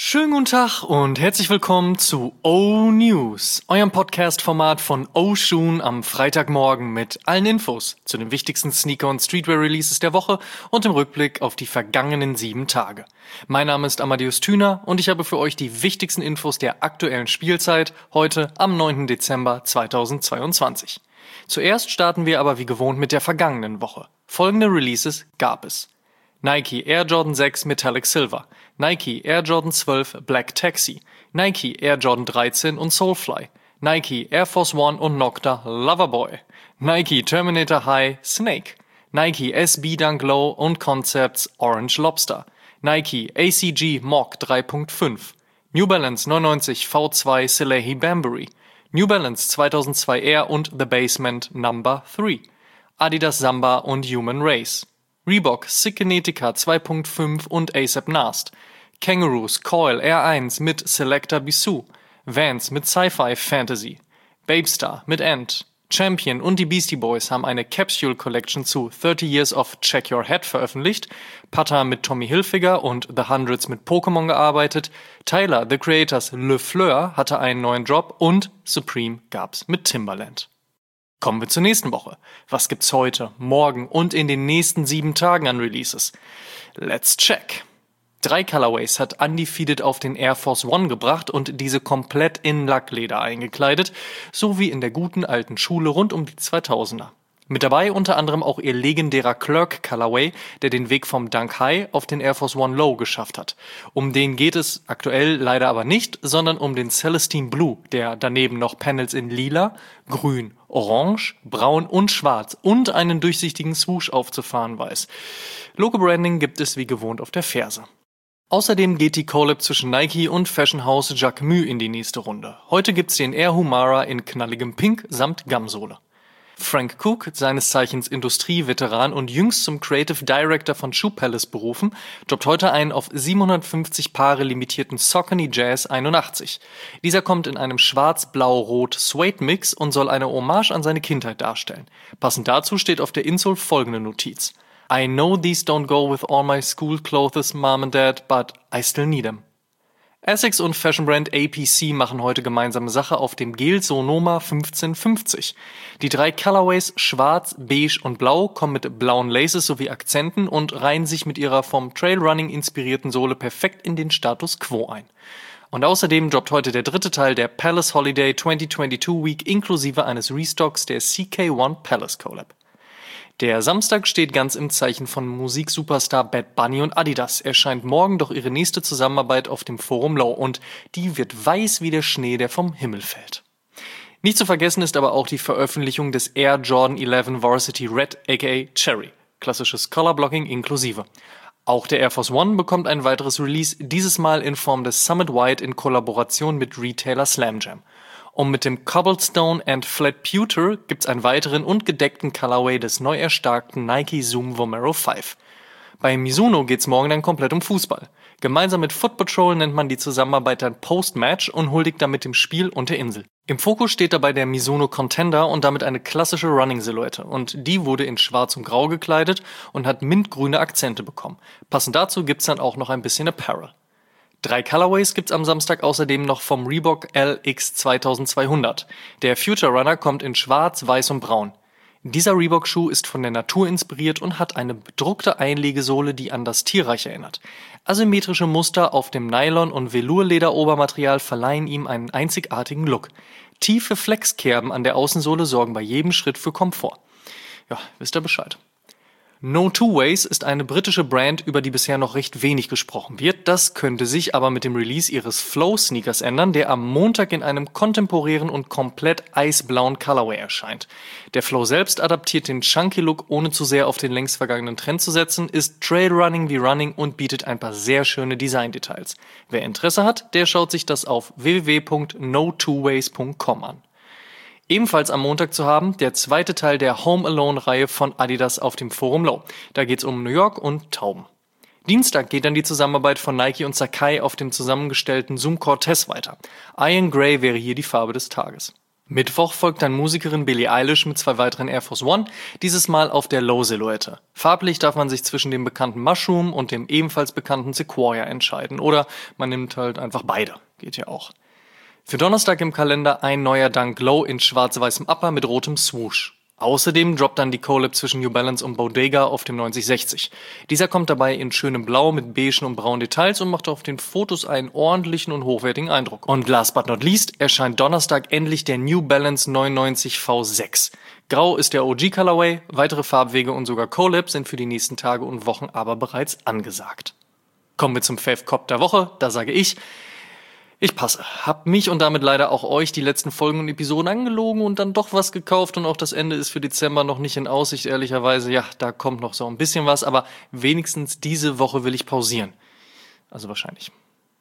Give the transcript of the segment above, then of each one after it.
Schönen guten Tag und herzlich willkommen zu O-News, eurem Podcast-Format von O-Shoon am Freitagmorgen mit allen Infos zu den wichtigsten Sneaker- und Streetwear-Releases der Woche und im Rückblick auf die vergangenen 7 Tage. Mein Name ist Amadeus Thüner und ich habe für euch die wichtigsten Infos der aktuellen Spielzeit heute am 9. Dezember 2022. Zuerst starten wir aber wie gewohnt mit der vergangenen Woche. Folgende Releases gab es: Nike Air Jordan 6 Metallic Silver, Nike Air Jordan 12 Black Taxi, Nike Air Jordan 13 und Soulfly, Nike Air Force One und Nocta Loverboy, Nike Terminator High Snake, Nike SB Dunk Low und Concepts Orange Lobster, Nike ACG Mach 3.5, New Balance 99 V2 Salehi Bambury, New Balance 2002 Air und The Basement No. 3, Adidas Samba und Human Race, Reebok Cykenetica 2.5 und A$AP Nast, Kangaroos Coil R1 mit Selector Bissou, Vans mit Sci-Fi Fantasy, Babestar mit Ant, Champion und die Beastie Boys haben eine Capsule Collection zu 30 Years of Check Your Head veröffentlicht, Pata mit Tommy Hilfiger und The Hundreds mit Pokémon gearbeitet, Tyler, The Creators Le Fleur hatte einen neuen Drop und Supreme gab's mit Timbaland. Kommen wir zur nächsten Woche. Was gibt's heute, morgen und in den nächsten 7 Tagen an Releases? Let's check. 3 Colorways hat Undefeated auf den Air Force One gebracht und diese komplett in Lackleder eingekleidet, so wie in der guten alten Schule rund um die 2000er. Mit dabei unter anderem auch ihr legendärer Clerk Colorway, der den Weg vom Dunk High auf den Air Force One Low geschafft hat. Um den geht es aktuell leider aber nicht, sondern um den Celestine Blue, der daneben noch Panels in lila, grün, orange, braun und schwarz und einen durchsichtigen Swoosh aufzufahren weiß. Logo-Branding gibt es wie gewohnt auf der Ferse. Außerdem geht die Collab zwischen Nike und Fashion House Jacquemus in die nächste Runde. Heute gibt's den Air Humara in knalligem Pink samt Gamsohle. Frank Cook, seines Zeichens Industrieveteran und jüngst zum Creative Director von Shoe Palace berufen, droppt heute einen auf 750 Paare limitierten Saucony Jazz 81. Dieser kommt in einem schwarz-blau-rot Suede-Mix und soll eine Hommage an seine Kindheit darstellen. Passend dazu steht auf der Insole folgende Notiz: I know these don't go with all my school clothes, mom and dad, but I still need them. Essex und Fashion-Brand APC machen heute gemeinsame Sache auf dem Gel Sonoma 1550. Die 3 Colorways schwarz, beige und blau kommen mit blauen Laces sowie Akzenten und reihen sich mit ihrer vom Trailrunning inspirierten Sohle perfekt in den Status Quo ein. Und außerdem droppt heute der 3. Teil der Palace Holiday 2022 Week inklusive eines Restocks der CK1 Palace Collab. Der Samstag steht ganz im Zeichen von Musiksuperstar Bad Bunny und Adidas. Erscheint morgen doch ihre nächste Zusammenarbeit auf dem Forum Low und die wird weiß wie der Schnee, der vom Himmel fällt. Nicht zu vergessen ist aber auch die Veröffentlichung des Air Jordan 11 Varsity Red aka Cherry. Klassisches Colorblocking inklusive. Auch der Air Force One bekommt ein weiteres Release, dieses Mal in Form des Summit White in Kollaboration mit Retailer Slam Jam. Und mit dem Cobblestone and Flat Pewter gibt's einen weiteren und gedeckten Colorway des neu erstarkten Nike Zoom Vomero 5. Bei Mizuno geht's morgen dann komplett um Fußball. Gemeinsam mit Foot Patrol nennt man die Zusammenarbeit dann Post-Match und huldigt damit dem Spiel und der Insel. Im Fokus steht dabei der Mizuno Contender und damit eine klassische Running-Silhouette. Und die wurde in schwarz und grau gekleidet und hat mintgrüne Akzente bekommen. Passend dazu gibt's dann auch noch ein bisschen Apparel. 3 Colorways gibt's am Samstag außerdem noch vom Reebok LX 2200. Der Future Runner kommt in schwarz, weiß und braun. Dieser Reebok-Schuh ist von der Natur inspiriert und hat eine bedruckte Einlegesohle, die an das Tierreich erinnert. Asymmetrische Muster auf dem Nylon- und Velour-Leder-Obermaterial verleihen ihm einen einzigartigen Look. Tiefe Flexkerben an der Außensohle sorgen bei jedem Schritt für Komfort. Ja, wisst ihr Bescheid. No Two Ways ist eine britische Brand, über die bisher noch recht wenig gesprochen wird. Das könnte sich aber mit dem Release ihres Flow-Sneakers ändern, der am Montag in einem kontemporären und komplett eisblauen Colorway erscheint. Der Flow selbst adaptiert den Chunky-Look, ohne zu sehr auf den längst vergangenen Trend zu setzen, ist Trailrunning wie Running und bietet ein paar sehr schöne Design-Details. Wer Interesse hat, der schaut sich das auf www.notwoways.com an. Ebenfalls am Montag zu haben, der 2. Teil der Home Alone-Reihe von Adidas auf dem Forum Low. Da geht's um New York und Tauben. Dienstag geht dann die Zusammenarbeit von Nike und Sacai auf dem zusammengestellten Zoom Cortez weiter. Iron Grey wäre hier die Farbe des Tages. Mittwoch folgt dann Musikerin Billie Eilish mit 2 weiteren Air Force One, dieses Mal auf der Low-Silhouette. Farblich darf man sich zwischen dem bekannten Mushroom und dem ebenfalls bekannten Sequoia entscheiden. Oder man nimmt halt einfach beide. Geht ja auch. Für Donnerstag im Kalender ein neuer Dunk Low in schwarz-weißem Upper mit rotem Swoosh. Außerdem droppt dann die Collab zwischen New Balance und Bodega auf dem 9060. Dieser kommt dabei in schönem Blau mit beigen und braunen Details und macht auf den Fotos einen ordentlichen und hochwertigen Eindruck. Und last but not least erscheint Donnerstag endlich der New Balance 99 V6. Grau ist der OG Colorway, weitere Farbwege und sogar Collabs sind für die nächsten Tage und Wochen aber bereits angesagt. Kommen wir zum Fave Cop der Woche, da sage ich passe. Hab mich und damit leider auch euch die letzten Folgen und Episoden angelogen und dann doch was gekauft und auch das Ende ist für Dezember noch nicht in Aussicht, ehrlicherweise. Ja, da kommt noch so ein bisschen was, aber wenigstens diese Woche will ich pausieren. Also wahrscheinlich.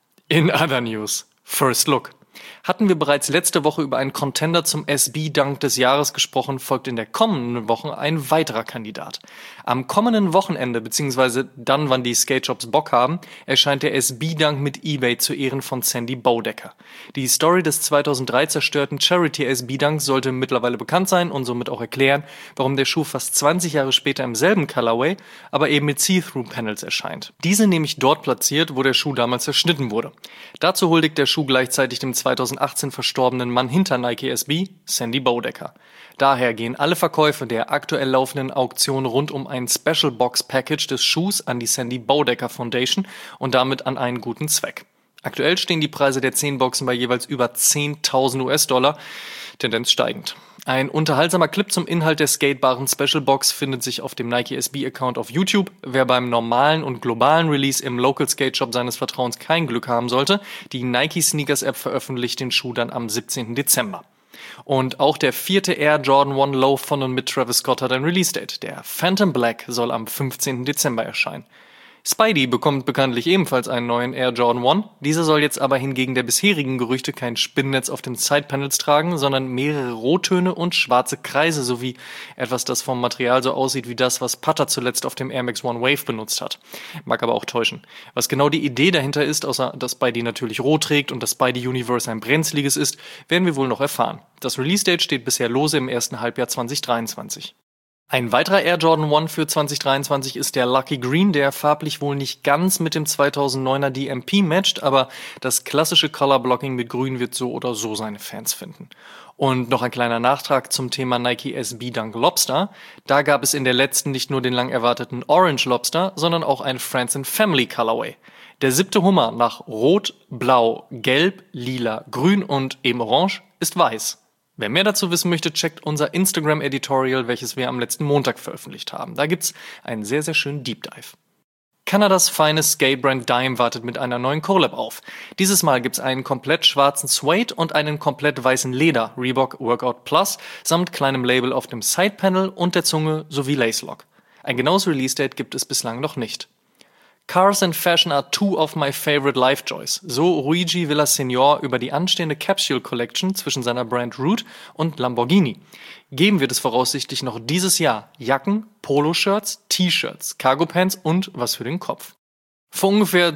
In other news. First Look. Hatten wir bereits letzte Woche über einen Contender zum SB-Dunk des Jahres gesprochen, folgt in der kommenden Woche ein weiterer Kandidat. Am kommenden Wochenende, beziehungsweise dann, wann die Skate-Shops Bock haben, erscheint der SB-Dunk mit eBay zu Ehren von Sandy Bodecker. Die Story des 2003 zerstörten Charity-SB-Dunks sollte mittlerweile bekannt sein und somit auch erklären, warum der Schuh fast 20 Jahre später im selben Colorway, aber eben mit See-Through-Panels erscheint. Diese nämlich dort platziert, wo der Schuh damals zerschnitten wurde. Dazu huldigt der Schuh gleichzeitig dem 2018 verstorbenen Mann hinter Nike SB, Sandy Bodecker. Daher gehen alle Verkäufe der aktuell laufenden Auktion rund um ein Special Box Package des Schuhs an die Sandy Bodecker Foundation und damit an einen guten Zweck. Aktuell stehen die Preise der 10 Boxen bei jeweils über 10.000 US-Dollar, Tendenz steigend. Ein unterhaltsamer Clip zum Inhalt der skatebaren Special Box findet sich auf dem Nike SB-Account auf YouTube. Wer beim normalen und globalen Release im Local Skate Shop seines Vertrauens kein Glück haben sollte, die Nike Sneakers App veröffentlicht den Schuh dann am 17. Dezember. Und auch der 4. Air Jordan 1 Low von und mit Travis Scott hat ein Release-Date. Der Phantom Black soll am 15. Dezember erscheinen. Spidey bekommt bekanntlich ebenfalls einen neuen Air Jordan 1. Dieser soll jetzt aber hingegen der bisherigen Gerüchte kein Spinnennetz auf den Sidepanels tragen, sondern mehrere Rottöne und schwarze Kreise sowie etwas, das vom Material so aussieht wie das, was Putter zuletzt auf dem Air Max One Wave benutzt hat. Mag aber auch täuschen. Was genau die Idee dahinter ist, außer dass Spidey natürlich rot trägt und das Spidey Universe ein brenzliges ist, werden wir wohl noch erfahren. Das Release-Date steht bisher lose im ersten Halbjahr 2023. Ein weiterer Air Jordan 1 für 2023 ist der Lucky Green, der farblich wohl nicht ganz mit dem 2009er DMP matcht, aber das klassische Color Blocking mit Grün wird so oder so seine Fans finden. Und noch ein kleiner Nachtrag zum Thema Nike SB Dunk Lobster. Da gab es in der letzten nicht nur den lang erwarteten Orange Lobster, sondern auch ein Friends and Family Colorway. Der 7. Hummer nach Rot, Blau, Gelb, Lila, Grün und eben Orange ist weiß. Wer mehr dazu wissen möchte, checkt unser Instagram-Editorial, welches wir am letzten Montag veröffentlicht haben. Da gibt's einen sehr, sehr schönen Deep Dive. Kanadas feines Skate-Brand Dime wartet mit einer neuen Collab auf. Dieses Mal gibt's einen komplett schwarzen Suede und einen komplett weißen Leder Reebok Workout Plus samt kleinem Label auf dem Sidepanel und der Zunge sowie Lacelock. Ein genaues Release-Date gibt es bislang noch nicht. Cars and Fashion are two of my favorite life joys. So Luigi Villaseñor über die anstehende Capsule Collection zwischen seiner Brand Root und Lamborghini. Geben wird es voraussichtlich noch dieses Jahr Jacken, Poloshirts, T-Shirts, Cargo-Pants und was für den Kopf. Vor ungefähr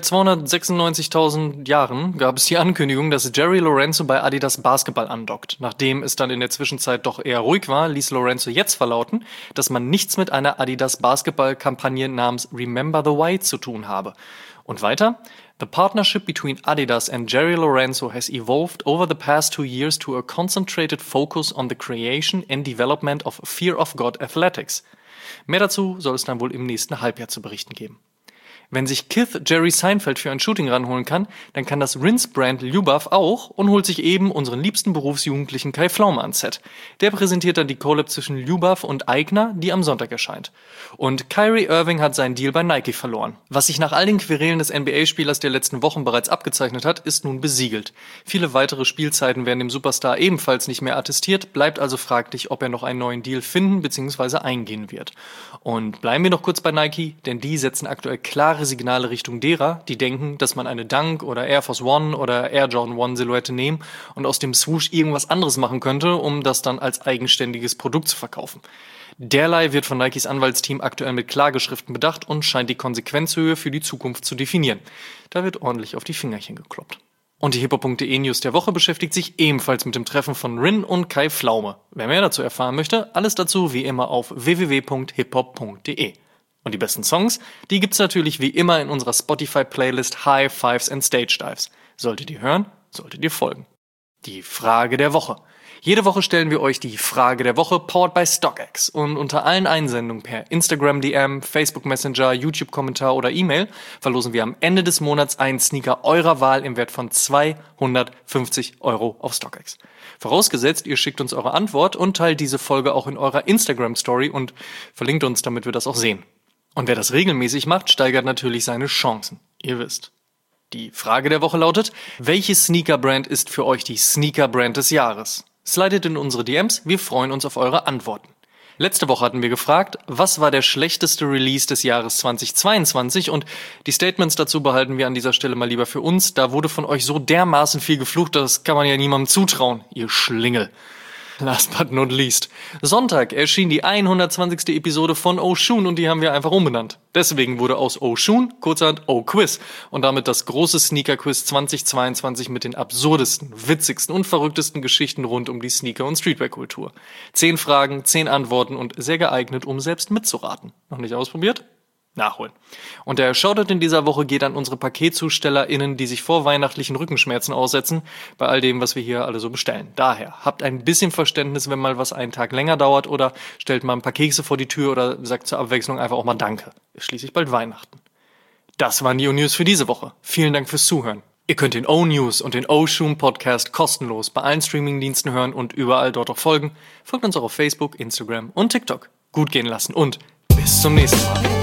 296.000 Jahren gab es die Ankündigung, dass Jerry Lorenzo bei Adidas Basketball andockt. Nachdem es dann in der Zwischenzeit doch eher ruhig war, ließ Lorenzo jetzt verlauten, dass man nichts mit einer Adidas Basketball-Kampagne namens Remember the White zu tun habe. Und weiter: The partnership between Adidas and Jerry Lorenzo has evolved over the past 2 years to a concentrated focus on the creation and development of Fear of God Athletics. Mehr dazu soll es dann wohl im nächsten Halbjahr zu berichten geben. Wenn sich Kith Jerry Seinfeld für ein Shooting ranholen kann, dann kann das Rinse-Brand Lubaf auch und holt sich eben unseren liebsten Berufsjugendlichen Kai Pflaume ans Set. Der präsentiert dann die Collab zwischen Lubaf und Aigner, die am Sonntag erscheint. Und Kyrie Irving hat seinen Deal bei Nike verloren. Was sich nach all den Querelen des NBA-Spielers der letzten Wochen bereits abgezeichnet hat, ist nun besiegelt. Viele weitere Spielzeiten werden dem Superstar ebenfalls nicht mehr attestiert, bleibt also fraglich, ob er noch einen neuen Deal finden bzw. eingehen wird. Und bleiben wir noch kurz bei Nike, denn die setzen aktuell klare Signale Richtung derer, die denken, dass man eine Dunk oder Air Force One oder Air Jordan 1 Silhouette nehmen und aus dem Swoosh irgendwas anderes machen könnte, um das dann als eigenständiges Produkt zu verkaufen. Derlei wird von Nikes Anwaltsteam aktuell mit Klageschriften bedacht und scheint die Konsequenzhöhe für die Zukunft zu definieren. Da wird ordentlich auf die Fingerchen gekloppt. Und die hiphop.de News der Woche beschäftigt sich ebenfalls mit dem Treffen von Rin und Kai Pflaume. Wer mehr dazu erfahren möchte, alles dazu wie immer auf www.hiphop.de. Und die besten Songs, die gibt's natürlich wie immer in unserer Spotify-Playlist High Fives and Stage Dives. Solltet ihr hören, solltet ihr folgen. Die Frage der Woche. Jede Woche stellen wir euch die Frage der Woche, powered by StockX. Und unter allen Einsendungen per Instagram DM, Facebook Messenger, YouTube-Kommentar oder E-Mail verlosen wir am Ende des Monats einen Sneaker eurer Wahl im Wert von 250 € auf StockX. Vorausgesetzt, ihr schickt uns eure Antwort und teilt diese Folge auch in eurer Instagram-Story und verlinkt uns, damit wir das auch sehen. Und wer das regelmäßig macht, steigert natürlich seine Chancen. Ihr wisst. Die Frage der Woche lautet, welche Sneaker-Brand ist für euch die Sneaker-Brand des Jahres? Slidet in unsere DMs, wir freuen uns auf eure Antworten. Letzte Woche hatten wir gefragt, was war der schlechteste Release des Jahres 2022 und die Statements dazu behalten wir an dieser Stelle mal lieber für uns. Da wurde von euch so dermaßen viel geflucht, das kann man ja niemandem zutrauen, ihr Schlingel. Last but not least. Sonntag erschien die 120. Episode von Oshun und die haben wir einfach umbenannt. Deswegen wurde aus Oshun kurzerhand O-Quiz und damit das große Sneaker-Quiz 2022 mit den absurdesten, witzigsten und verrücktesten Geschichten rund um die Sneaker- und Streetwear-Kultur. 10 Fragen, 10 Antworten und sehr geeignet, um selbst mitzuraten. Noch nicht ausprobiert? Nachholen. Und der Shoutout in dieser Woche geht an unsere PaketzustellerInnen, die sich vor weihnachtlichen Rückenschmerzen aussetzen, bei all dem, was wir hier alle so bestellen. Daher, habt ein bisschen Verständnis, wenn mal was einen Tag länger dauert oder stellt mal ein paar Kekse vor die Tür oder sagt zur Abwechslung einfach auch mal Danke. Ist schließlich bald Weihnachten. Das waren die O-News für diese Woche. Vielen Dank fürs Zuhören. Ihr könnt den O-News und den O-Shoom Podcast kostenlos bei allen Streamingdiensten hören und überall dort auch folgen. Folgt uns auch auf Facebook, Instagram und TikTok. Gut gehen lassen und bis zum nächsten Mal.